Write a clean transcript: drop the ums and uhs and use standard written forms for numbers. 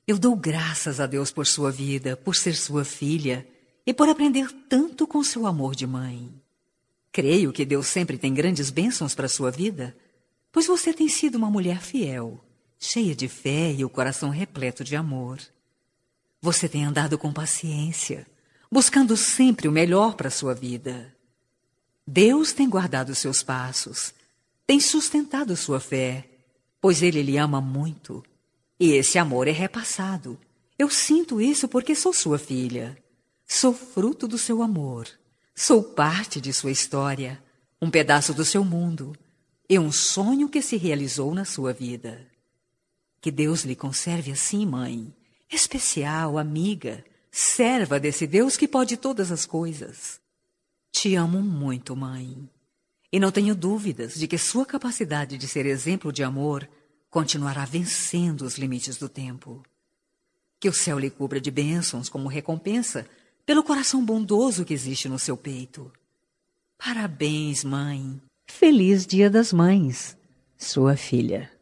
Eu dou graças a Deus por sua vida, por ser sua filha e por aprender tanto com seu amor de mãe. Creio que Deus sempre tem grandes bênçãos para sua vida, pois você tem sido uma mulher fiel, cheia de fé e o coração repleto de amor. Você tem andado com paciência, buscando sempre o melhor para sua vida. Deus tem guardado seus passos, tem sustentado sua fé, pois Ele lhe ama muito. E esse amor é repassado. Eu sinto isso porque sou sua filha. Sou fruto do seu amor. Sou parte de sua história, um pedaço do seu mundo e um sonho que se realizou na sua vida. Que Deus lhe conserve assim, mãe, especial, amiga, serva desse Deus que pode todas as coisas. Te amo muito, mãe, e não tenho dúvidas de que sua capacidade de ser exemplo de amor continuará vencendo os limites do tempo. Que o céu lhe cubra de bênçãos como recompensa pelo coração bondoso que existe no seu peito. Parabéns, mãe. Feliz Dia das Mães, sua filha.